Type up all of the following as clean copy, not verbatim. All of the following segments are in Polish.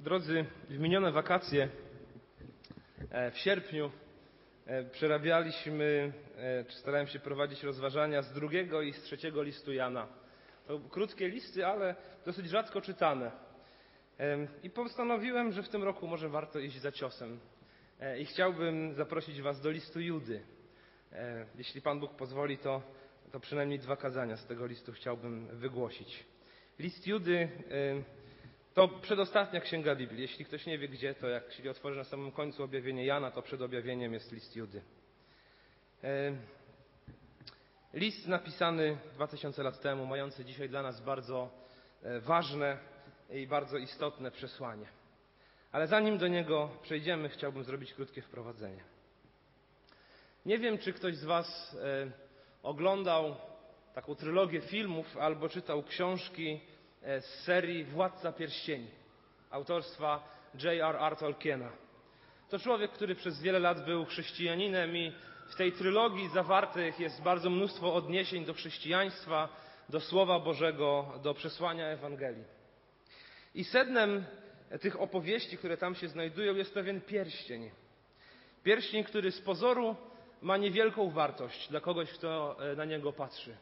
Drodzy, w minione wakacje w sierpniu przerabialiśmy, czy starałem się prowadzić rozważania z drugiego i z trzeciego listu Jana. To krótkie listy, ale dosyć rzadko czytane. I postanowiłem, że w tym roku może warto iść za ciosem. I chciałbym zaprosić Was do listu Judy. Jeśli Pan Bóg pozwoli, to przynajmniej 2 kazania z tego listu chciałbym wygłosić. List Judy to przedostatnia księga Biblii. Jeśli ktoś nie wie gdzie, to jak się otworzy na samym końcu objawienie Jana, to przed objawieniem jest list Judy. List napisany 2000 lat temu, mający dzisiaj dla nas bardzo ważne i bardzo istotne przesłanie. Ale zanim do niego przejdziemy, chciałbym zrobić krótkie wprowadzenie. Nie wiem, czy ktoś z Was oglądał taką trylogię filmów albo czytał książki z serii Władca Pierścieni autorstwa J.R.R. Tolkiena. To człowiek, który przez wiele lat był chrześcijaninem i w tej trylogii zawartych jest bardzo mnóstwo odniesień do chrześcijaństwa, do Słowa Bożego, do przesłania Ewangelii. I sednem tych opowieści, które tam się znajdują, jest pewien pierścień. Pierścień, który z pozoru ma niewielką wartość dla kogoś, kto na niego patrzy.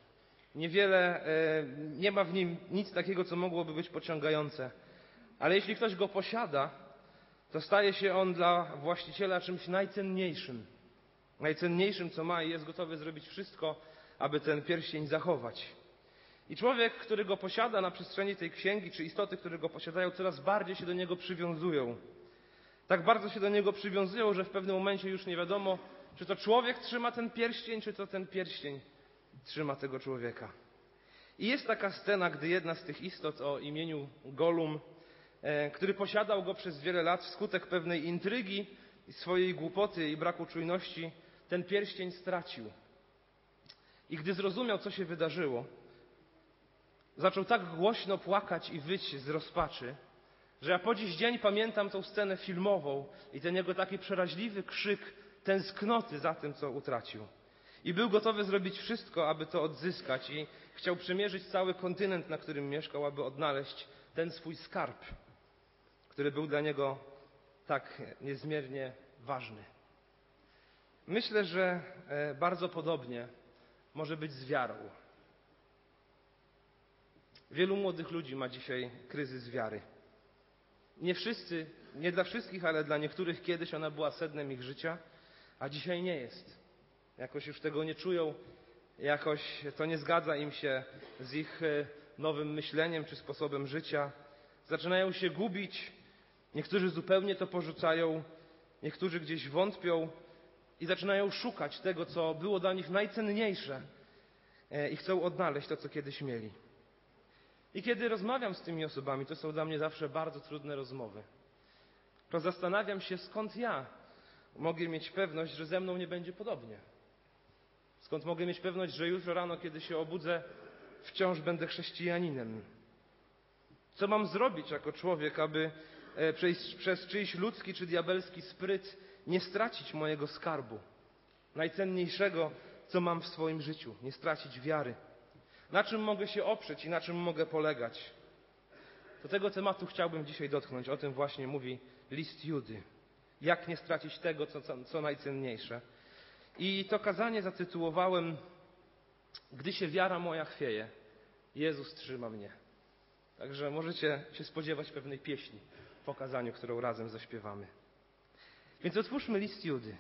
Nie ma w nim nic takiego, co mogłoby być pociągające. Ale jeśli ktoś go posiada, to staje się on dla właściciela czymś najcenniejszym. Najcenniejszym, co ma, i jest gotowy zrobić wszystko, aby ten pierścień zachować. I człowiek, który go posiada na przestrzeni tej księgi, czy istoty, które go posiadają, coraz bardziej się do niego przywiązują. Tak bardzo się do niego przywiązują, że w pewnym momencie już nie wiadomo, czy to człowiek trzyma ten pierścień, czy to ten pierścień trzyma tego człowieka. I jest taka scena, gdy jedna z tych istot o imieniu Gollum, który posiadał go przez wiele lat wskutek pewnej intrygi, swojej głupoty i braku czujności, ten pierścień stracił. I gdy zrozumiał, co się wydarzyło, zaczął tak głośno płakać i wyć z rozpaczy, że ja po dziś dzień pamiętam tą scenę filmową i ten jego taki przeraźliwy krzyk tęsknoty za tym, co utracił. I był gotowy zrobić wszystko, aby to odzyskać, i chciał przemierzyć cały kontynent, na którym mieszkał, aby odnaleźć ten swój skarb, który był dla niego tak niezmiernie ważny. Myślę, że bardzo podobnie może być z wiarą. Wielu młodych ludzi ma dzisiaj kryzys wiary. Nie dla wszystkich, ale dla niektórych kiedyś ona była sednem ich życia, a dzisiaj nie jest. Jakoś już tego nie czują, jakoś to nie zgadza im się z ich nowym myśleniem czy sposobem życia. Zaczynają się gubić, niektórzy zupełnie to porzucają, niektórzy gdzieś wątpią i zaczynają szukać tego, co było dla nich najcenniejsze, i chcą odnaleźć to, co kiedyś mieli. I kiedy rozmawiam z tymi osobami, to są dla mnie zawsze bardzo trudne rozmowy. To zastanawiam się, skąd ja mogę mieć pewność, że ze mną nie będzie podobnie. Skąd mogę mieć pewność, że jutro rano, kiedy się obudzę, wciąż będę chrześcijaninem? Co mam zrobić jako człowiek, aby przez czyjś ludzki czy diabelski spryt nie stracić mojego skarbu, najcenniejszego, co mam w swoim życiu, nie stracić wiary? Na czym mogę się oprzeć i na czym mogę polegać? Do tego tematu chciałbym dzisiaj dotknąć. O tym właśnie mówi list Judy. Jak nie stracić tego, co najcenniejsze. I to kazanie zatytułowałem: Gdy się wiara moja chwieje, Jezus trzyma mnie. Także możecie się spodziewać pewnej pieśni po kazaniu, którą razem zaśpiewamy. Więc otwórzmy list Judy.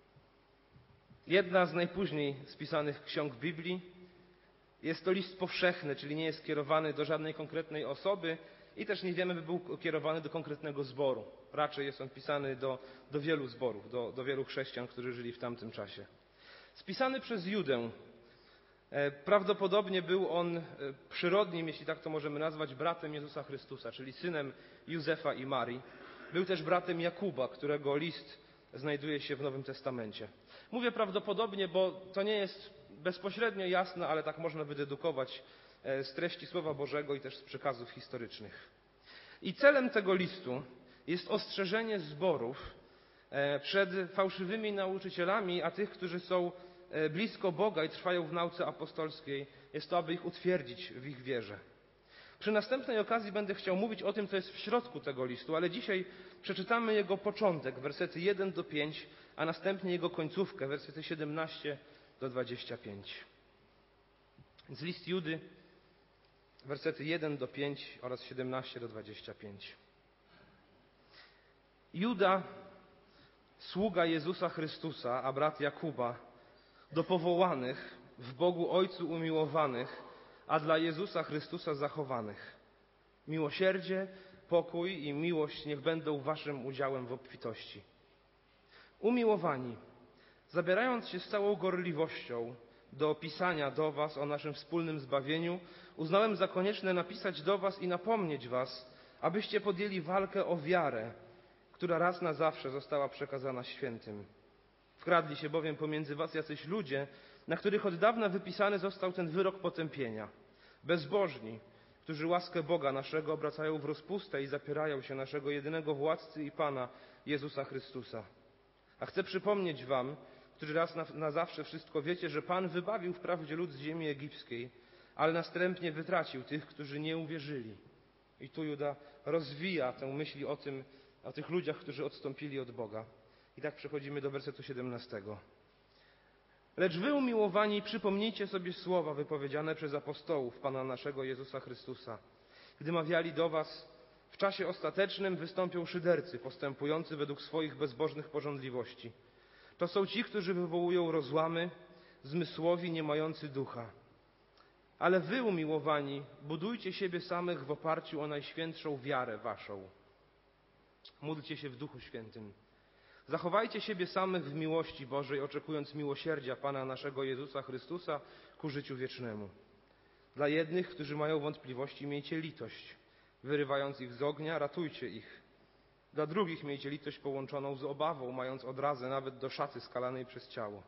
Jedna z najpóźniej spisanych ksiąg Biblii. Jest to list powszechny, czyli nie jest skierowany do żadnej konkretnej osoby i też nie wiemy, by był kierowany do konkretnego zboru. Raczej jest on pisany do wielu zborów, do wielu chrześcijan, którzy żyli w tamtym czasie. Spisany przez Judę. Prawdopodobnie był on przyrodnim, jeśli tak to możemy nazwać, bratem Jezusa Chrystusa, czyli synem Józefa i Marii. Był też bratem Jakuba, którego list znajduje się w Nowym Testamencie. Mówię prawdopodobnie, bo to nie jest bezpośrednio jasne, ale tak można wydedukować z treści Słowa Bożego i też z przekazów historycznych. I celem tego listu jest ostrzeżenie zborów przed fałszywymi nauczycielami, a tych, którzy są blisko Boga i trwają w nauce apostolskiej, jest to, aby ich utwierdzić w ich wierze. Przy następnej okazji będę chciał mówić o tym, co jest w środku tego listu, ale dzisiaj przeczytamy jego początek, wersety 1 do 5, a następnie jego końcówkę, wersety 17 do 25. Więc list Judy, wersety 1 do 5 oraz 17 do 25. Juda, sługa Jezusa Chrystusa, a brat Jakuba, do powołanych, w Bogu Ojcu umiłowanych, a dla Jezusa Chrystusa zachowanych. Miłosierdzie, pokój i miłość niech będą waszym udziałem w obfitości. Umiłowani, zabierając się z całą gorliwością do opisania do was o naszym wspólnym zbawieniu, uznałem za konieczne napisać do was i napomnieć was, abyście podjęli walkę o wiarę, która raz na zawsze została przekazana świętym. Wkradli się bowiem pomiędzy was jacyś ludzie, na których od dawna wypisany został ten wyrok potępienia. Bezbożni, którzy łaskę Boga naszego obracają w rozpustę i zapierają się naszego jedynego władcy i Pana, Jezusa Chrystusa. A chcę przypomnieć wam, którzy raz na zawsze wszystko wiecie, że Pan wybawił wprawdzie lud z ziemi egipskiej, ale następnie wytracił tych, którzy nie uwierzyli. I tu Juda rozwija tę myśl o tych ludziach, którzy odstąpili od Boga. I tak przechodzimy do wersetu 17. Lecz wy, umiłowani, przypomnijcie sobie słowa wypowiedziane przez apostołów Pana naszego Jezusa Chrystusa, gdy mawiali do was: w czasie ostatecznym wystąpią szydercy, postępujący według swoich bezbożnych pożądliwości. To są ci, którzy wywołują rozłamy, zmysłowi, nie mający ducha. Ale wy, umiłowani, budujcie siebie samych w oparciu o najświętszą wiarę waszą. Módlcie się w Duchu Świętym. Zachowajcie siebie samych w miłości Bożej, oczekując miłosierdzia Pana naszego Jezusa Chrystusa ku życiu wiecznemu. Dla jednych, którzy mają wątpliwości, miejcie litość. Wyrywając ich z ognia, ratujcie ich. Dla drugich miejcie litość połączoną z obawą, mając odrazę nawet do szaty skalanej przez ciało.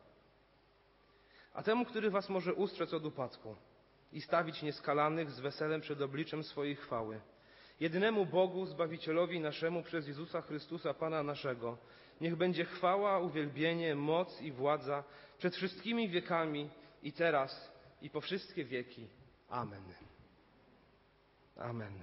A temu, który was może ustrzec od upadku i stawić nieskalanych z weselem przed obliczem swojej chwały, jedynemu Bogu, Zbawicielowi naszemu przez Jezusa Chrystusa, Pana naszego, niech będzie chwała, uwielbienie, moc i władza przed wszystkimi wiekami i teraz, i po wszystkie wieki. Amen. Amen.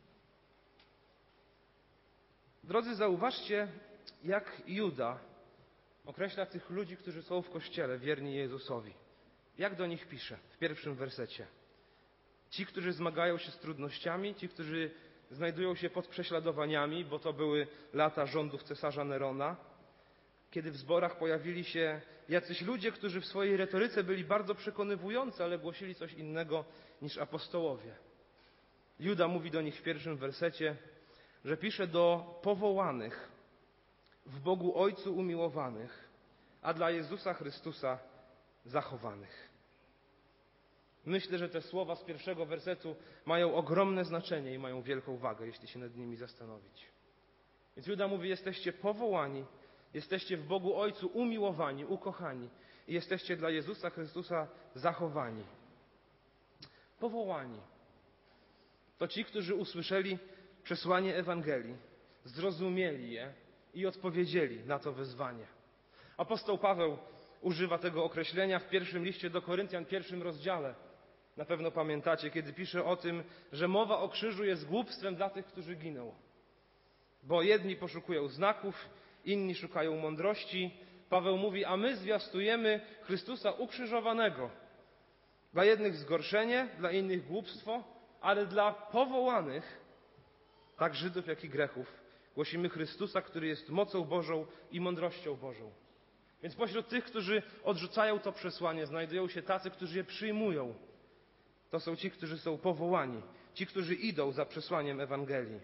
Drodzy, zauważcie, jak Juda określa tych ludzi, którzy są w Kościele, wierni Jezusowi. Jak do nich pisze w pierwszym wersecie. Ci, którzy zmagają się z trudnościami, ci, którzy znajdują się pod prześladowaniami, bo to były lata rządów cesarza Nerona, kiedy w zborach pojawili się jacyś ludzie, którzy w swojej retoryce byli bardzo przekonywujący, ale głosili coś innego niż apostołowie. Juda mówi do nich w pierwszym wersecie, że pisze do powołanych, w Bogu Ojcu umiłowanych, a dla Jezusa Chrystusa zachowanych. Myślę, że te słowa z pierwszego wersetu mają ogromne znaczenie i mają wielką wagę, jeśli się nad nimi zastanowić. Więc Juda mówi, jesteście powołani, jesteście w Bogu Ojcu umiłowani, ukochani i jesteście dla Jezusa Chrystusa zachowani. Powołani. To ci, którzy usłyszeli przesłanie Ewangelii, zrozumieli je i odpowiedzieli na to wezwanie. Apostoł Paweł używa tego określenia w pierwszym liście do Koryntian, 1 rozdziale. Na pewno pamiętacie, kiedy pisze o tym, że mowa o krzyżu jest głupstwem dla tych, którzy giną. Bo jedni poszukują znaków, inni szukają mądrości. Paweł mówi, a my zwiastujemy Chrystusa ukrzyżowanego. Dla jednych zgorszenie, dla innych głupstwo, ale dla powołanych, tak Żydów, jak i Grechów, głosimy Chrystusa, który jest mocą Bożą i mądrością Bożą. Więc pośród tych, którzy odrzucają to przesłanie, znajdują się tacy, którzy je przyjmują. To są ci, którzy są powołani, ci, którzy idą za przesłaniem Ewangelii.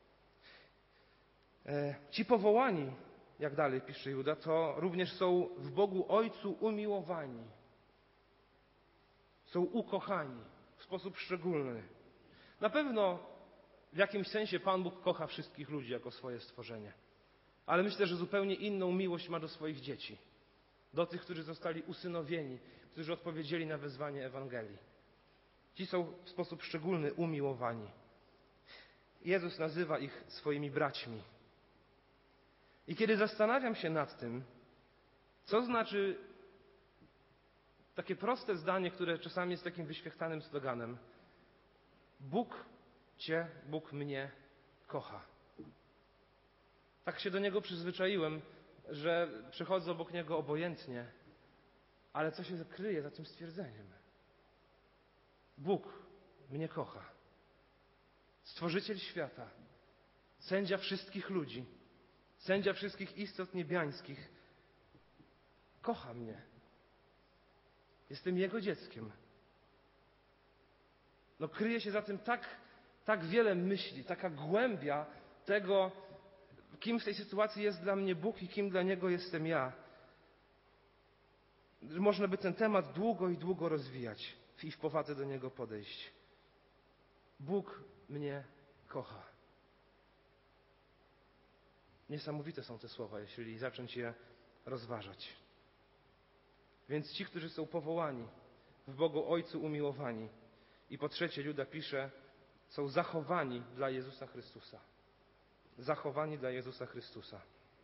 Ci powołani, jak dalej pisze Juda, to również są w Bogu Ojcu umiłowani. Są ukochani w sposób szczególny. Na pewno w jakimś sensie Pan Bóg kocha wszystkich ludzi jako swoje stworzenie. Ale myślę, że zupełnie inną miłość ma do swoich dzieci. Do tych, którzy zostali usynowieni, którzy odpowiedzieli na wezwanie Ewangelii. Ci są w sposób szczególny umiłowani. Jezus nazywa ich swoimi braćmi. I kiedy zastanawiam się nad tym, co znaczy takie proste zdanie, które czasami jest takim wyświechtanym sloganem: Bóg Cię Bóg mnie kocha. Tak się do Niego przyzwyczaiłem, że przechodzę obok Niego obojętnie, ale co się kryje za tym stwierdzeniem? Bóg mnie kocha. Stworzyciel świata, sędzia wszystkich ludzi, sędzia wszystkich istot niebiańskich, kocha mnie. Jestem Jego dzieckiem. No kryje się za tym tak wiele myśli, taka głębia tego, kim w tej sytuacji jest dla mnie Bóg i kim dla Niego jestem ja. Można by ten temat długo i długo rozwijać i w powadze do Niego podejść. Bóg mnie kocha. Niesamowite są te słowa, jeśli zacząć je rozważać. Więc ci, którzy są powołani, w Bogu Ojcu umiłowani. I po trzecie, Juda pisze, są zachowani dla Jezusa Chrystusa. Zachowani dla Jezusa Chrystusa.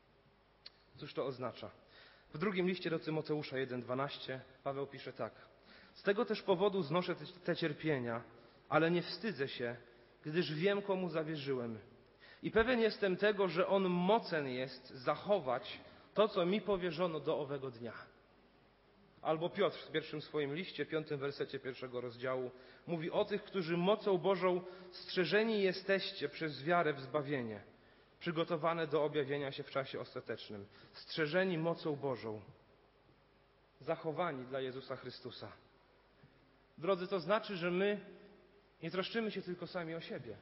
Cóż to oznacza? W drugim liście do Tymoteusza 1:12 Paweł pisze tak. Z tego też powodu znoszę te cierpienia, ale nie wstydzę się, gdyż wiem, komu zawierzyłem. I pewien jestem tego, że On mocen jest zachować to, co mi powierzono do owego dnia. Albo Piotr w pierwszym swoim liście, 5. wersecie 1. rozdziału, mówi o tych, którzy mocą Bożą strzeżeni jesteście przez wiarę w zbawienie, przygotowane do objawienia się w czasie ostatecznym. Strzeżeni mocą Bożą, zachowani dla Jezusa Chrystusa. Drodzy, to znaczy, że my nie troszczymy się tylko sami o siebie.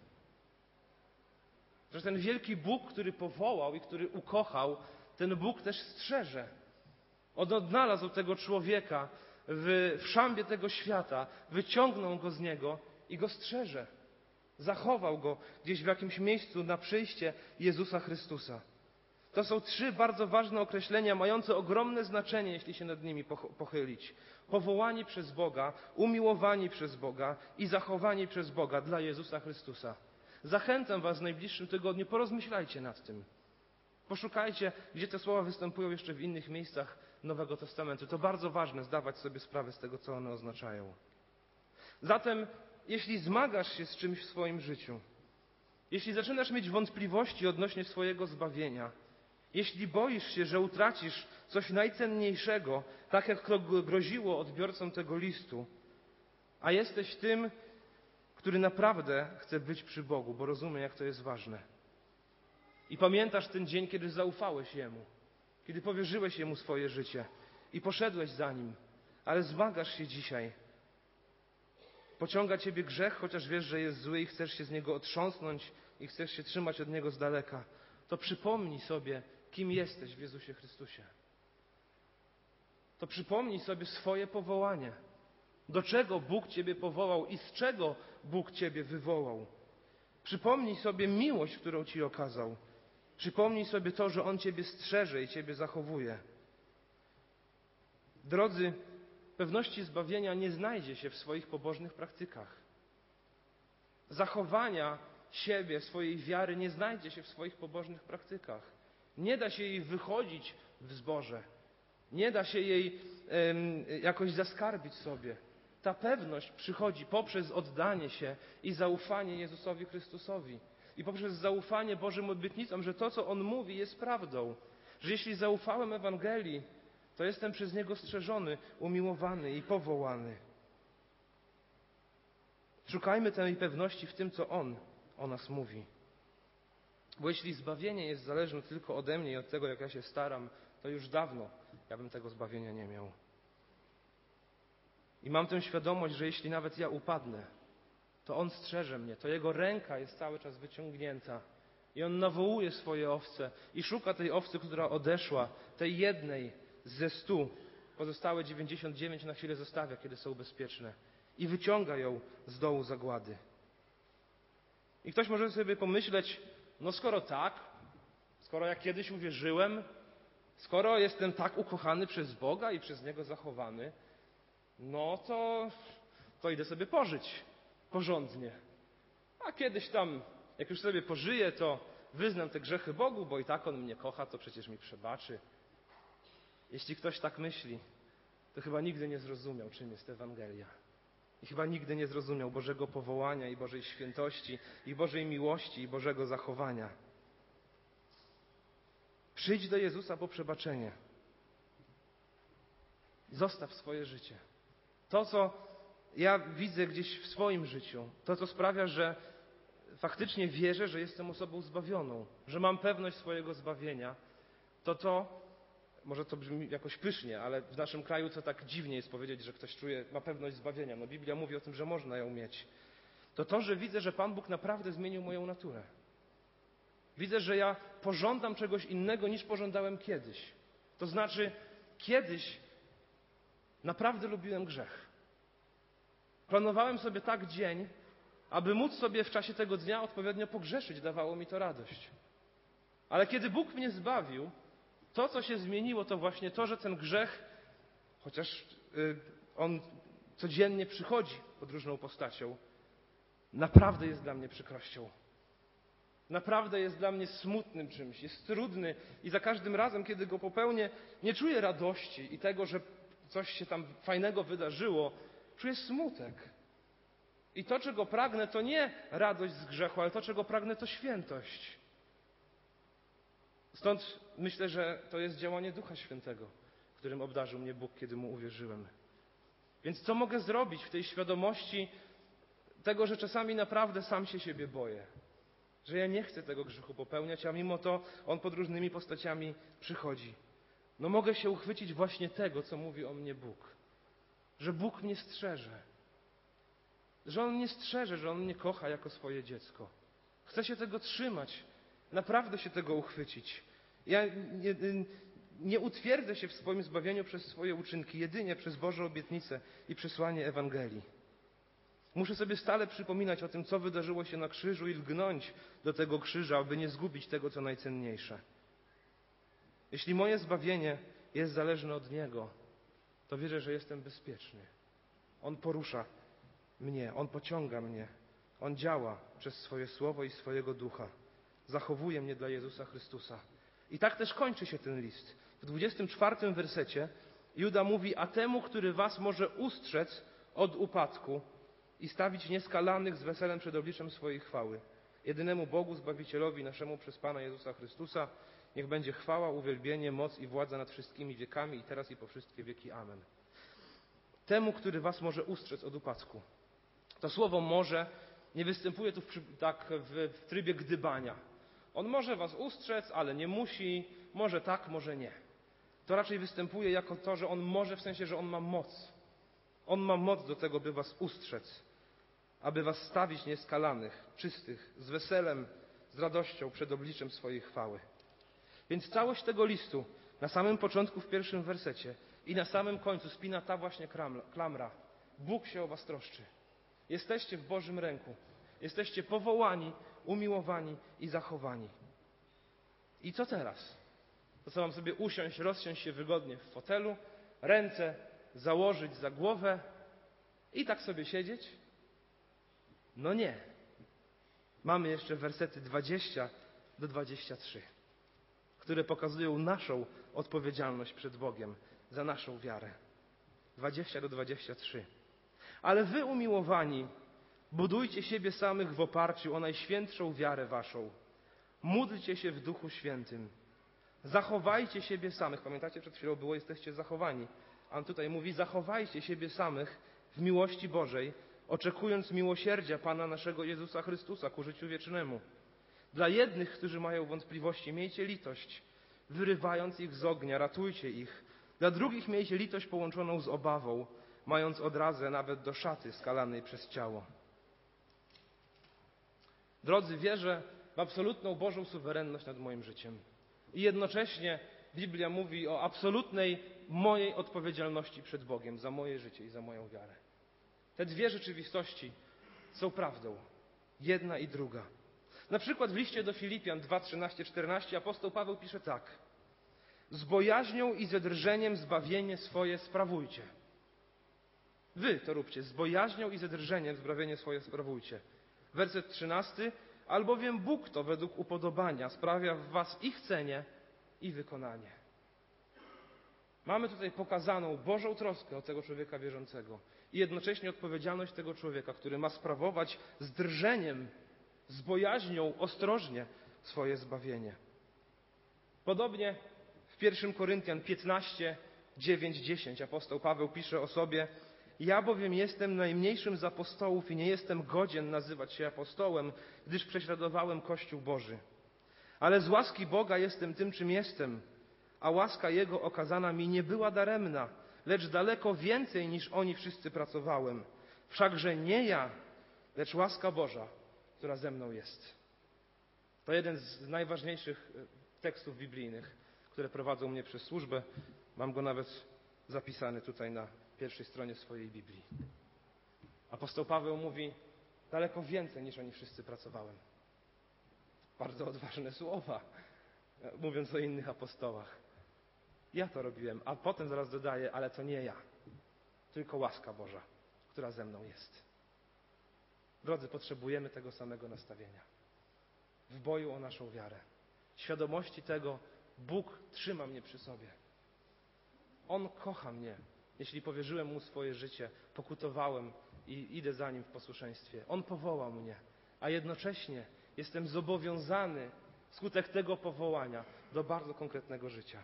Że ten wielki Bóg, który powołał i który ukochał, ten Bóg też strzeże. On odnalazł tego człowieka w szambie tego świata, wyciągnął go z niego i go strzeże. Zachował go gdzieś w jakimś miejscu na przyjście Jezusa Chrystusa. To są trzy bardzo ważne określenia, mające ogromne znaczenie, jeśli się nad nimi pochylić. Powołani przez Boga, umiłowani przez Boga i zachowani przez Boga dla Jezusa Chrystusa. Zachęcam was w najbliższym tygodniu, porozmyślajcie nad tym. Poszukajcie, gdzie te słowa występują jeszcze w innych miejscach Nowego Testamentu. To bardzo ważne, zdawać sobie sprawę z tego, co one oznaczają. Zatem, jeśli zmagasz się z czymś w swoim życiu, jeśli zaczynasz mieć wątpliwości odnośnie swojego zbawienia, jeśli boisz się, że utracisz coś najcenniejszego, tak jak to groziło odbiorcom tego listu, a jesteś tym, który naprawdę chce być przy Bogu, bo rozumie, jak to jest ważne. I pamiętasz ten dzień, kiedy zaufałeś Jemu, kiedy powierzyłeś Jemu swoje życie i poszedłeś za Nim, ale zmagasz się dzisiaj. Pociąga Ciebie grzech, chociaż wiesz, że jest zły i chcesz się z niego otrząsnąć i chcesz się trzymać od niego z daleka. To przypomnij sobie, kim jesteś w Jezusie Chrystusie. To przypomnij sobie swoje powołanie. Do czego Bóg Ciebie powołał i z czego Bóg Ciebie wywołał. Przypomnij sobie miłość, którą Ci okazał. Przypomnij sobie to, że On Ciebie strzeże i Ciebie zachowuje. Drodzy, pewności zbawienia nie znajdzie się w swoich pobożnych praktykach. Zachowania siebie, swojej wiary nie znajdzie się w swoich pobożnych praktykach. Nie da się jej wychodzić w zborze. Nie da się jej jakoś zaskarbić sobie. Ta pewność przychodzi poprzez oddanie się i zaufanie Jezusowi Chrystusowi. I poprzez zaufanie Bożym obietnicom, że to, co On mówi, jest prawdą. Że jeśli zaufałem Ewangelii, to jestem przez Niego strzeżony, umiłowany i powołany. Szukajmy tej pewności w tym, co On o nas mówi. Bo jeśli zbawienie jest zależne tylko ode mnie i od tego, jak ja się staram, to już dawno ja bym tego zbawienia nie miał. I mam tę świadomość, że jeśli nawet ja upadnę, to On strzeże mnie, to Jego ręka jest cały czas wyciągnięta. I On nawołuje swoje owce i szuka tej owcy, która odeszła, tej jednej ze 100. Pozostałe 99 na chwilę zostawia, kiedy są bezpieczne. I wyciąga ją z dołu zagłady. I ktoś może sobie pomyśleć, no skoro tak, skoro ja kiedyś uwierzyłem, skoro jestem tak ukochany przez Boga i przez Niego zachowany, no to idę sobie pożyć porządnie. A kiedyś tam, jak już sobie pożyję, to wyznam te grzechy Bogu, bo i tak On mnie kocha, to przecież mi przebaczy. Jeśli ktoś tak myśli, to chyba nigdy nie zrozumiał, czym jest Ewangelia. i chyba nigdy nie zrozumiał Bożego powołania i Bożej świętości, i Bożej miłości, i Bożego zachowania. Przyjdź do Jezusa po przebaczenie. Zostaw swoje życie. To, co ja widzę gdzieś w swoim życiu, to, co sprawia, że faktycznie wierzę, że jestem osobą zbawioną, że mam pewność swojego zbawienia, to, może to brzmi jakoś pysznie, ale w naszym kraju to tak dziwnie jest powiedzieć, że ktoś ma pewność zbawienia. No Biblia mówi o tym, że można ją mieć. To, że widzę, że Pan Bóg naprawdę zmienił moją naturę. Widzę, że ja pożądam czegoś innego niż pożądałem kiedyś. To znaczy, kiedyś naprawdę lubiłem grzech. Planowałem sobie tak dzień, aby móc sobie w czasie tego dnia odpowiednio pogrzeszyć. Dawało mi to radość. Ale kiedy Bóg mnie zbawił, to, co się zmieniło, to właśnie to, że ten grzech, chociaż on codziennie przychodzi pod różną postacią, naprawdę jest dla mnie przykrością. Naprawdę jest dla mnie smutnym czymś, jest trudny i za każdym razem, kiedy go popełnię, nie czuję radości i tego, że coś się tam fajnego wydarzyło, czuję smutek. I to, czego pragnę, to nie radość z grzechu, ale to, czego pragnę, to świętość. Stąd myślę, że to jest działanie Ducha Świętego, którym obdarzył mnie Bóg, kiedy Mu uwierzyłem. Więc co mogę zrobić w tej świadomości tego, że czasami naprawdę sam się siebie boję? Że ja nie chcę tego grzechu popełniać, a mimo to on pod różnymi postaciami przychodzi. No mogę się uchwycić właśnie tego, co mówi o mnie Bóg. Że Bóg mnie strzeże. Że On mnie strzeże, że On mnie kocha jako swoje dziecko. Chcę się tego trzymać. Naprawdę się tego uchwycić. Ja nie utwierdzę się w swoim zbawieniu przez swoje uczynki, jedynie przez Boże obietnice i przesłanie Ewangelii. Muszę sobie stale przypominać o tym, co wydarzyło się na krzyżu i lgnąć do tego krzyża, aby nie zgubić tego, co najcenniejsze. Jeśli moje zbawienie jest zależne od Niego, to wierzę, że jestem bezpieczny. On porusza mnie, On pociąga mnie. On działa przez swoje Słowo i swojego Ducha. Zachowuje mnie dla Jezusa Chrystusa. I tak też kończy się ten list. W 24 wersecie Juda mówi: a temu, który was może ustrzec od upadku i stawić nieskalanych z weselem przed obliczem swojej chwały. Jedynemu Bogu, Zbawicielowi naszemu przez Pana Jezusa Chrystusa, niech będzie chwała, uwielbienie, moc i władza nad wszystkimi wiekami i teraz i po wszystkie wieki. Amen. Temu, który was może ustrzec od upadku. To słowo może nie występuje tu w trybie gdybania. On może was ustrzec, ale nie musi, może tak, może nie. To raczej występuje jako to, że on może, w sensie, że on ma moc. On ma moc do tego, by was ustrzec, aby was stawić nieskalanych, czystych, z weselem, z radością przed obliczem swojej chwały. Więc całość tego listu, na samym początku w pierwszym wersecie i na samym końcu spina ta właśnie klamra. Bóg się o was troszczy. Jesteście w Bożym ręku. Jesteście powołani, umiłowani i zachowani. I co teraz? To co, mam sobie usiąść, rozsiąść się wygodnie w fotelu, ręce założyć za głowę i tak sobie siedzieć? No nie. Mamy jeszcze wersety 20 do 23, które pokazują naszą odpowiedzialność przed Bogiem za naszą wiarę. 20 do 23. Ale wy, umiłowani, budujcie siebie samych w oparciu o najświętszą wiarę waszą. Módlcie się w Duchu Świętym. Zachowajcie siebie samych. Pamiętacie, przed chwilą było: jesteście zachowani. A on tutaj mówi: zachowajcie siebie samych w miłości Bożej, oczekując miłosierdzia Pana naszego Jezusa Chrystusa ku życiu wiecznemu. Dla jednych, którzy mają wątpliwości, miejcie litość, wyrywając ich z ognia, ratujcie ich. Dla drugich miejcie litość połączoną z obawą, mając odrazę nawet do szaty skalanej przez ciało. Drodzy, wierzę w absolutną Bożą suwerenność nad moim życiem. I jednocześnie Biblia mówi o absolutnej mojej odpowiedzialności przed Bogiem za moje życie i za moją wiarę. Te dwie rzeczywistości są prawdą. Jedna i druga. Na przykład w liście do Filipian 2, 13, 14 apostoł Paweł pisze tak: z bojaźnią i ze drżeniem zbawienie swoje sprawujcie. Wy to róbcie, z bojaźnią i ze drżeniem zbawienie swoje sprawujcie. Werset 13: albowiem Bóg to według upodobania sprawia w was i chcenie, i wykonanie. Mamy tutaj pokazaną Bożą troskę o tego człowieka wierzącego i jednocześnie odpowiedzialność tego człowieka, który ma sprawować z drżeniem, z bojaźnią, ostrożnie swoje zbawienie. Podobnie w 1 Koryntian 15, 9, 10 apostoł Paweł pisze o sobie: ja bowiem jestem najmniejszym z apostołów i nie jestem godzien nazywać się apostołem, gdyż prześladowałem Kościół Boży. Ale z łaski Boga jestem tym, czym jestem, a łaska Jego okazana mi nie była daremna, lecz daleko więcej niż oni wszyscy pracowałem. Wszakże nie ja, lecz łaska Boża, która ze mną jest. To jeden z najważniejszych tekstów biblijnych, które prowadzą mnie przez służbę. Mam go nawet zapisany tutaj na pierwszej stronie swojej Biblii. Apostoł Paweł mówi: daleko więcej niż oni wszyscy pracowałem. Bardzo odważne słowa, mówiąc o innych apostołach. Ja to robiłem, a potem zaraz dodaję: ale to nie ja, tylko łaska Boża, która ze mną jest. Drodzy, potrzebujemy tego samego nastawienia w boju o naszą wiarę. Świadomości tego: Bóg trzyma mnie przy sobie. On kocha mnie, jeśli powierzyłem Mu swoje życie, pokutowałem i idę za Nim w posłuszeństwie. On powołał mnie, a jednocześnie jestem zobowiązany wskutek tego powołania do bardzo konkretnego życia.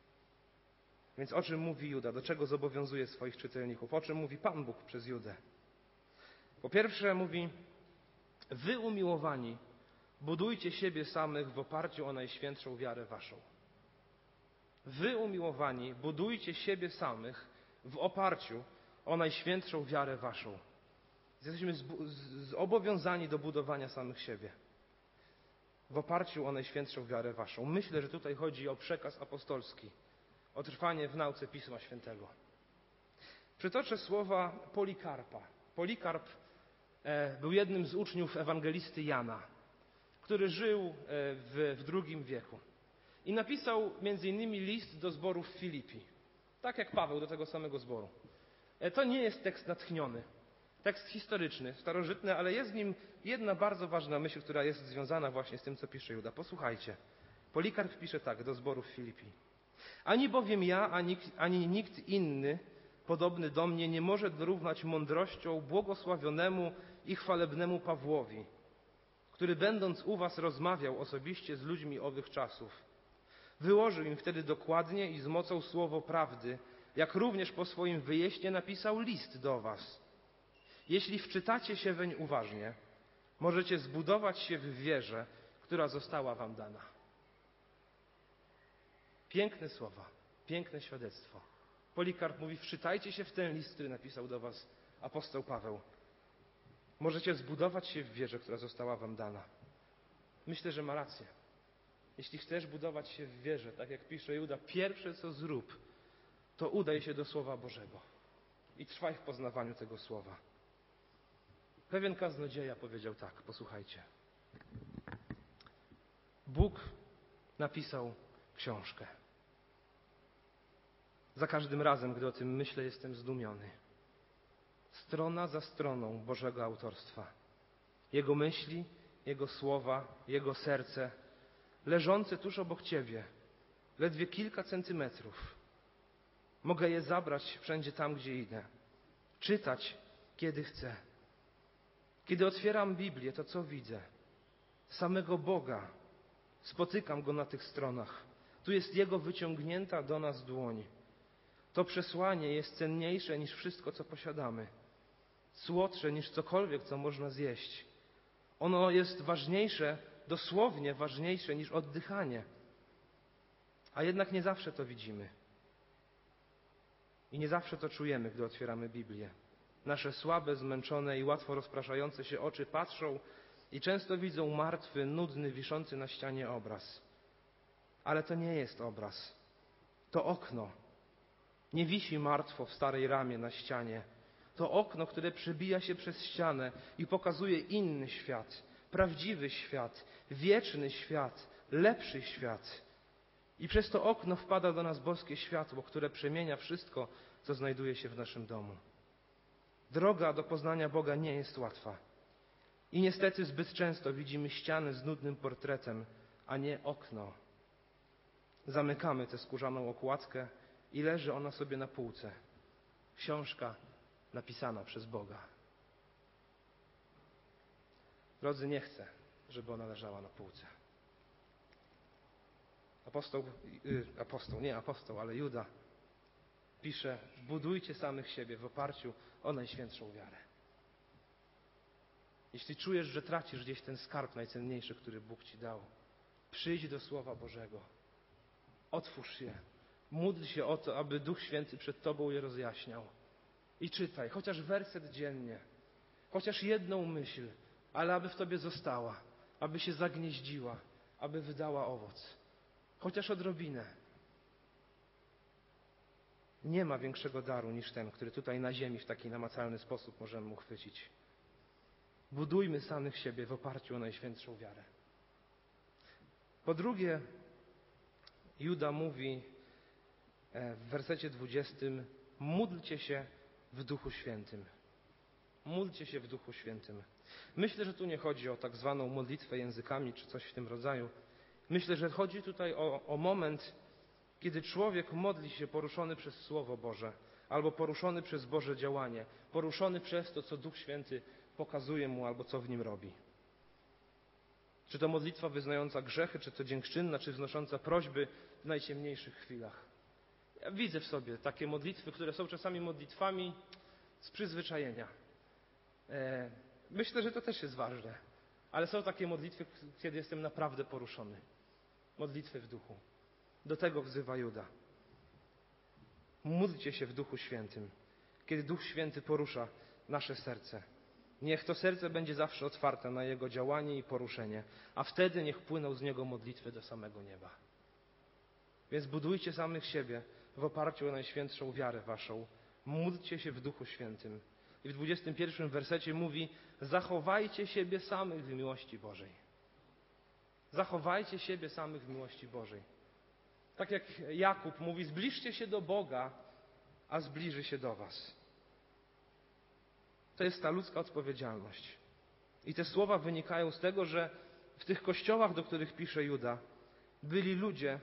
Więc o czym mówi Juda? Do czego zobowiązuje swoich czytelników? O czym mówi Pan Bóg przez Judę? Po pierwsze mówi: wy umiłowani, budujcie siebie samych w oparciu o najświętszą wiarę waszą. Wy umiłowani, budujcie siebie samych w oparciu o najświętszą wiarę waszą. Jesteśmy zobowiązani do budowania samych siebie w oparciu o najświętszą wiarę waszą. Myślę, że tutaj chodzi o przekaz apostolski, o trwanie w nauce Pisma Świętego. Przytoczę słowa Polikarpa. Polikarp był jednym z uczniów ewangelisty Jana, który żył w II wieku. I napisał m.in. list do zboru w Filipi. Tak jak Paweł do tego samego zboru. To nie jest tekst natchniony. Tekst historyczny, starożytny, ale jest w nim jedna bardzo ważna myśl, która jest związana właśnie z tym, co pisze Juda. Posłuchajcie. Polikarp pisze tak do zboru w Filipi. Ani bowiem ja, ani nikt inny podobny do mnie nie może dorównać mądrością błogosławionemu i chwalebnemu Pawłowi, który będąc u was rozmawiał osobiście z ludźmi owych czasów. Wyłożył im wtedy dokładnie i z mocą słowo prawdy, jak również po swoim wyjeździe napisał list do was. Jeśli wczytacie się weń uważnie, możecie zbudować się w wierze, która została wam dana. Piękne słowa, piękne świadectwo. Polikarp mówi: wczytajcie się w ten list, który napisał do was apostoł Paweł. Możecie zbudować się w wierze, która została wam dana. Myślę, że ma rację. Jeśli chcesz budować się w wierze, tak jak pisze Juda, pierwsze co zrób, to udaj się do Słowa Bożego i trwaj w poznawaniu tego Słowa. Pewien kaznodzieja powiedział tak, posłuchajcie. Bóg napisał książkę. Za każdym razem, gdy o tym myślę, jestem zdumiony. Strona za stroną Bożego autorstwa. Jego myśli, Jego słowa, Jego serce, leżące tuż obok Ciebie, ledwie kilka centymetrów. Mogę je zabrać wszędzie tam, gdzie idę. Czytać, kiedy chcę. Kiedy otwieram Biblię, to co widzę? Samego Boga. Spotykam Go na tych stronach. Tu jest Jego wyciągnięta do nas dłoń. To przesłanie jest cenniejsze niż wszystko, co posiadamy. Słodsze niż cokolwiek, co można zjeść. Ono jest ważniejsze, dosłownie ważniejsze niż oddychanie. A jednak nie zawsze to widzimy. I nie zawsze to czujemy, gdy otwieramy Biblię. Nasze słabe, zmęczone i łatwo rozpraszające się oczy patrzą i często widzą martwy, nudny, wiszący na ścianie obraz. Ale to nie jest obraz. To okno. Nie wisi martwo w starej ramie na ścianie. To okno, które przebija się przez ścianę i pokazuje inny świat, prawdziwy świat, wieczny świat, lepszy świat. I przez to okno wpada do nas boskie światło, które przemienia wszystko, co znajduje się w naszym domu. Droga do poznania Boga nie jest łatwa. I niestety zbyt często widzimy ścianę z nudnym portretem, a nie okno. Zamykamy tę skórzaną okładkę i leży ona sobie na półce. Książka napisana przez Boga. Drodzy, nie chcę, żeby ona leżała na półce. Ale Juda pisze: budujcie samych siebie w oparciu o najświętszą wiarę. Jeśli czujesz, że tracisz gdzieś ten skarb najcenniejszy, który Bóg ci dał, przyjdź do Słowa Bożego. Otwórz je. Módl się o to, aby Duch Święty przed tobą je rozjaśniał. I czytaj, chociaż werset dziennie, chociaż jedną myśl, ale aby w tobie została, aby się zagnieździła, aby wydała owoc. Chociaż odrobinę. Nie ma większego daru niż ten, który tutaj na ziemi w taki namacalny sposób możemy uchwycić. Budujmy samych siebie w oparciu o najświętszą wiarę. Po drugie, Juda mówi w wersecie 20: módlcie się w Duchu Świętym. Módlcie się w Duchu Świętym. Myślę, że tu nie chodzi o tak zwaną modlitwę językami czy coś w tym rodzaju. Myślę, że chodzi tutaj o moment, kiedy człowiek modli się poruszony przez Słowo Boże albo poruszony przez Boże działanie, poruszony przez to, co Duch Święty pokazuje mu albo co w nim robi. Czy to modlitwa wyznająca grzechy, czy to dziękczynna, czy wznosząca prośby w najciemniejszych chwilach. Ja widzę w sobie takie modlitwy, które są czasami modlitwami z przyzwyczajenia. Myślę, że to też jest ważne, ale są takie modlitwy, kiedy jestem naprawdę poruszony. Modlitwy w duchu. Do tego wzywa Juda. Módlcie się w Duchu Świętym, kiedy Duch Święty porusza nasze serce. Niech to serce będzie zawsze otwarte na Jego działanie i poruszenie, a wtedy niech płyną z Niego modlitwy do samego nieba. Więc budujcie samych siebie w oparciu o najświętszą wiarę waszą. Módlcie się w Duchu Świętym. I w 21 wersecie mówi: zachowajcie siebie samych w miłości Bożej. Zachowajcie siebie samych w miłości Bożej. Tak jak Jakub mówi: zbliżcie się do Boga, a zbliży się do was. To jest ta ludzka odpowiedzialność. I te słowa wynikają z tego, że w tych kościołach, do których pisze Juda, byli ludzie,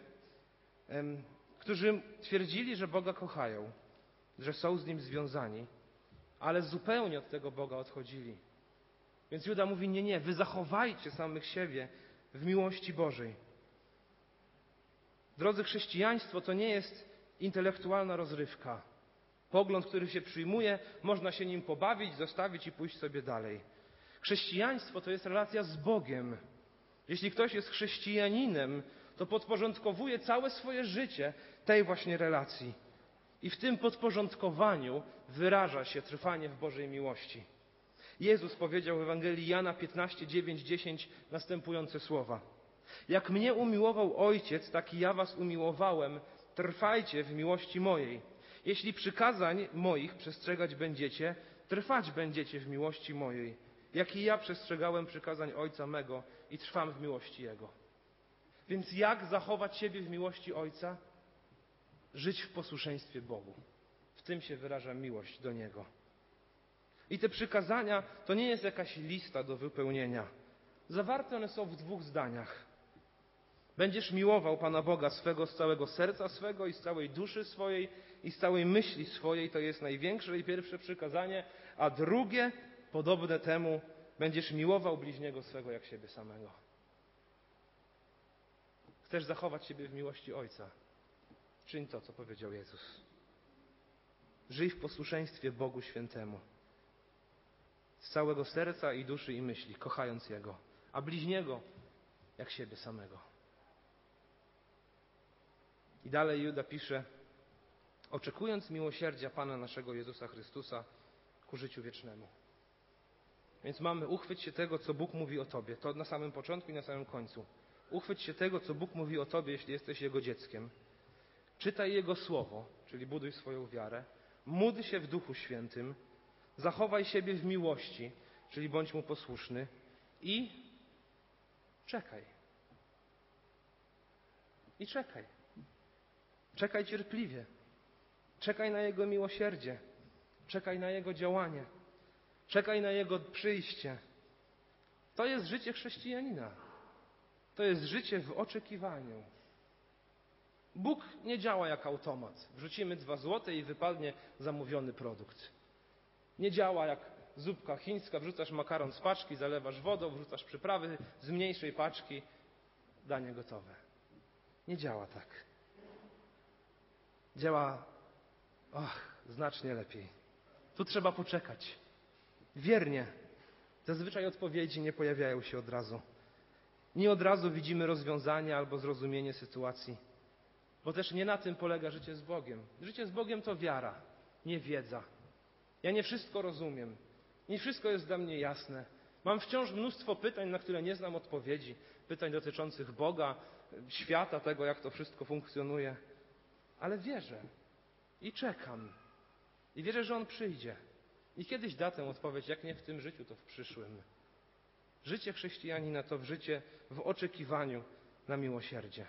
którzy twierdzili, że Boga kochają, że są z Nim związani, ale zupełnie od tego Boga odchodzili. Więc Juda mówi: nie, wy zachowajcie samych siebie w miłości Bożej. Drodzy, chrześcijaństwo to nie jest intelektualna rozrywka. Pogląd, który się przyjmuje, można się nim pobawić, zostawić i pójść sobie dalej. Chrześcijaństwo to jest relacja z Bogiem. Jeśli ktoś jest chrześcijaninem, to podporządkowuje całe swoje życie tej właśnie relacji. I w tym podporządkowaniu wyraża się trwanie w Bożej miłości. Jezus powiedział w Ewangelii Jana 15, 9, 10 następujące słowa: jak mnie umiłował Ojciec, tak i ja was umiłowałem, trwajcie w miłości mojej. Jeśli przykazań moich przestrzegać będziecie, trwać będziecie w miłości mojej, jak i ja przestrzegałem przykazań Ojca mego i trwam w miłości Jego. Więc jak zachować siebie w miłości Ojca? Żyć w posłuszeństwie Bogu. W tym się wyraża miłość do Niego. I te przykazania to nie jest jakaś lista do wypełnienia. Zawarte one są w 2 zdaniach. Będziesz miłował Pana Boga swego z całego serca swego i z całej duszy swojej i z całej myśli swojej. To jest największe i pierwsze przykazanie. A drugie, podobne temu, będziesz miłował bliźniego swego jak siebie samego. Chcesz zachować siebie w miłości Ojca? Czyń to, co powiedział Jezus. Żyj w posłuszeństwie Bogu Świętemu. Z całego serca i duszy i myśli, kochając Jego, a bliźniego jak siebie samego. I dalej Juda pisze: oczekując miłosierdzia Pana naszego Jezusa Chrystusa ku życiu wiecznemu. Więc mamy uchwyć się tego, co Bóg mówi o tobie. To na samym początku i na samym końcu. Uchwyć się tego, co Bóg mówi o tobie, jeśli jesteś Jego dzieckiem. Czytaj Jego Słowo, czyli buduj swoją wiarę. Módl się w Duchu Świętym. Zachowaj siebie w miłości, czyli bądź Mu posłuszny. I czekaj. I czekaj. Czekaj cierpliwie. Czekaj na Jego miłosierdzie. Czekaj na Jego działanie. Czekaj na Jego przyjście. To jest życie chrześcijanina. To jest życie w oczekiwaniu. Bóg nie działa jak automat. Wrzucimy 2 złote i wypadnie zamówiony produkt. Nie działa jak zupka chińska. Wrzucasz makaron z paczki, zalewasz wodą, wrzucasz przyprawy z mniejszej paczki, danie gotowe. Nie działa tak. Działa znacznie lepiej. Tu trzeba poczekać. Wiernie. Zazwyczaj odpowiedzi nie pojawiają się od razu. Nie od razu widzimy rozwiązanie albo zrozumienie sytuacji. Bo też nie na tym polega życie z Bogiem. Życie z Bogiem to wiara, nie wiedza. Ja nie wszystko rozumiem. Nie wszystko jest dla mnie jasne. Mam wciąż mnóstwo pytań, na które nie znam odpowiedzi. Pytań dotyczących Boga, świata, tego, jak to wszystko funkcjonuje. Ale wierzę i czekam. I wierzę, że On przyjdzie. I kiedyś da tę odpowiedź, jak nie w tym życiu, to w przyszłym. Życie chrześcijanina to życie w oczekiwaniu na miłosierdzie.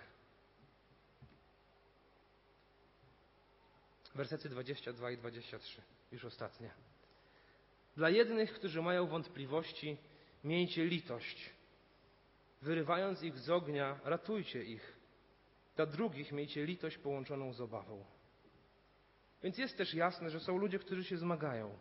Wersety 22 i 23, już ostatnie. Dla jednych, którzy mają wątpliwości, miejcie litość. Wyrywając ich z ognia, ratujcie ich. Dla drugich miejcie litość połączoną z obawą. Więc jest też jasne, że są ludzie, którzy się zmagają.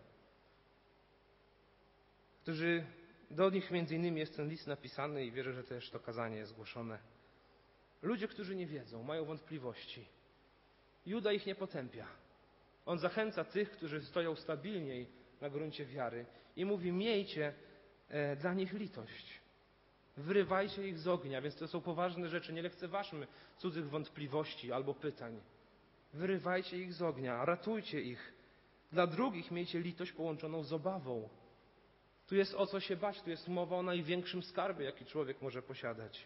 Do nich między innymi jest ten list napisany i wierzę, że też to kazanie jest głoszone. Ludzie, którzy nie wiedzą, mają wątpliwości. Juda ich nie potępia. On zachęca tych, którzy stoją stabilniej na gruncie wiary i mówi: miejcie dla nich litość. Wyrywajcie ich z ognia, więc to są poważne rzeczy. Nie lekceważmy cudzych wątpliwości albo pytań. Wyrywajcie ich z ognia, ratujcie ich. Dla drugich miejcie litość połączoną z obawą. Tu jest o co się bać, tu jest mowa o największym skarbie, jaki człowiek może posiadać.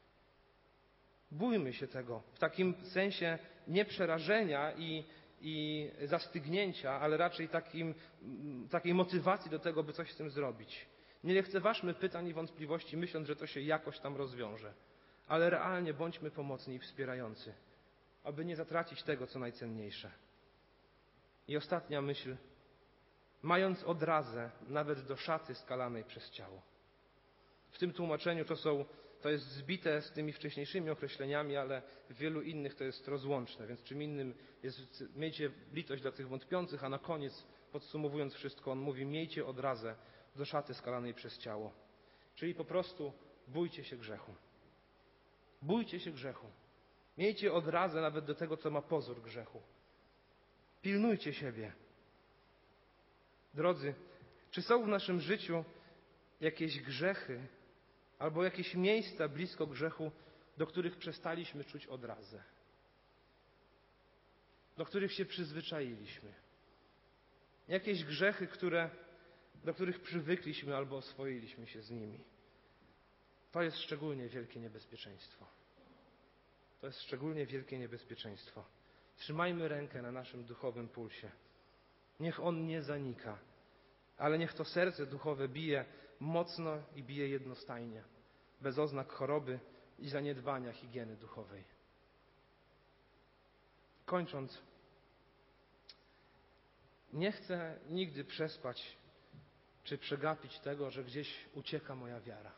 Bójmy się tego, w takim sensie nie przerażenia i zastygnięcia, ale raczej takiej motywacji do tego, by coś z tym zrobić. Nie lekceważmy pytań i wątpliwości, myśląc, że to się jakoś tam rozwiąże, ale realnie bądźmy pomocni i wspierający, aby nie zatracić tego, co najcenniejsze. I ostatnia myśl. Mając odrazę nawet do szaty skalanej przez ciało. W tym tłumaczeniu to jest zbite z tymi wcześniejszymi określeniami, ale w wielu innych to jest rozłączne, więc czym innym jest miejcie litość dla tych wątpiących, a na koniec, podsumowując wszystko, on mówi: miejcie odrazę do szaty skalanej przez ciało. Czyli po prostu bójcie się grzechu. Bójcie się grzechu. Miejcie odrazę nawet do tego, co ma pozór grzechu. Pilnujcie siebie. Drodzy, czy są w naszym życiu jakieś grzechy albo jakieś miejsca blisko grzechu, do których przestaliśmy czuć odrazę? Do których się przyzwyczailiśmy? Jakieś grzechy, do których przywykliśmy albo oswoiliśmy się z nimi? To jest szczególnie wielkie niebezpieczeństwo. To jest szczególnie wielkie niebezpieczeństwo. Trzymajmy rękę na naszym duchowym pulsie. Niech on nie zanika, ale niech to serce duchowe bije mocno i bije jednostajnie, bez oznak choroby i zaniedbania higieny duchowej. Kończąc, nie chcę nigdy przespać czy przegapić tego, że gdzieś ucieka moja wiara.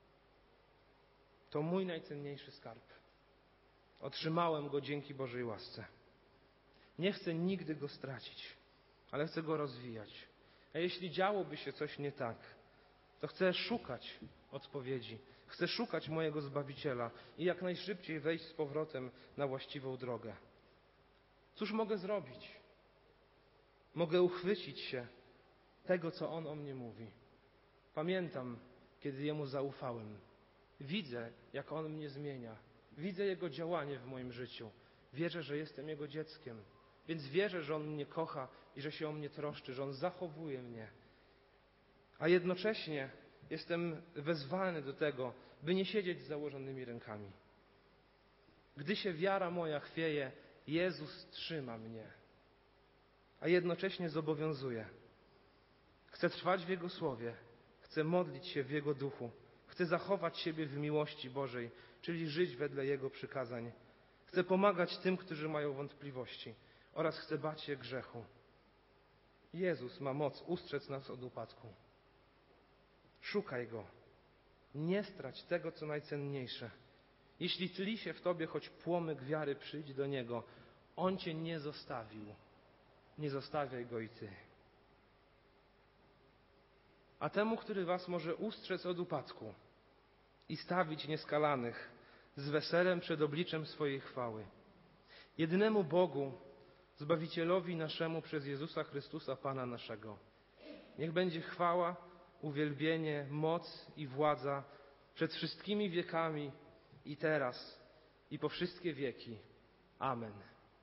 To mój najcenniejszy skarb. Otrzymałem go dzięki Bożej łasce. Nie chcę nigdy go stracić, ale chcę go rozwijać. A jeśli działoby się coś nie tak, to chcę szukać odpowiedzi. Chcę szukać mojego Zbawiciela i jak najszybciej wejść z powrotem na właściwą drogę. Cóż mogę zrobić? Mogę uchwycić się tego, co On o mnie mówi. Pamiętam, kiedy Jemu zaufałem. Widzę, jak On mnie zmienia. Widzę Jego działanie w moim życiu. Wierzę, że jestem Jego dzieckiem. Więc wierzę, że On mnie kocha i że się o mnie troszczy, że On zachowuje mnie. A jednocześnie jestem wezwany do tego, by nie siedzieć z założonymi rękami. Gdy się wiara moja chwieje, Jezus trzyma mnie, a jednocześnie zobowiązuje. Chcę trwać w Jego Słowie, chcę modlić się w Jego Duchu, chcę zachować siebie w miłości Bożej, czyli żyć wedle Jego przykazań. Chcę pomagać tym, którzy mają wątpliwości oraz chcę bać się grzechu. Jezus ma moc ustrzec nas od upadku. Szukaj Go. Nie strać tego, co najcenniejsze. Jeśli tli się w tobie choć płomyk wiary, przyjdź do Niego. On cię nie zostawił. Nie zostawiaj Go i ty. A temu, który was może ustrzec od upadku i stawić nieskalanych z weselem przed obliczem swojej chwały. Jedynemu Bogu, Zbawicielowi naszemu przez Jezusa Chrystusa, Pana naszego. Niech będzie chwała, uwielbienie, moc i władza przed wszystkimi wiekami i teraz, i po wszystkie wieki. Amen.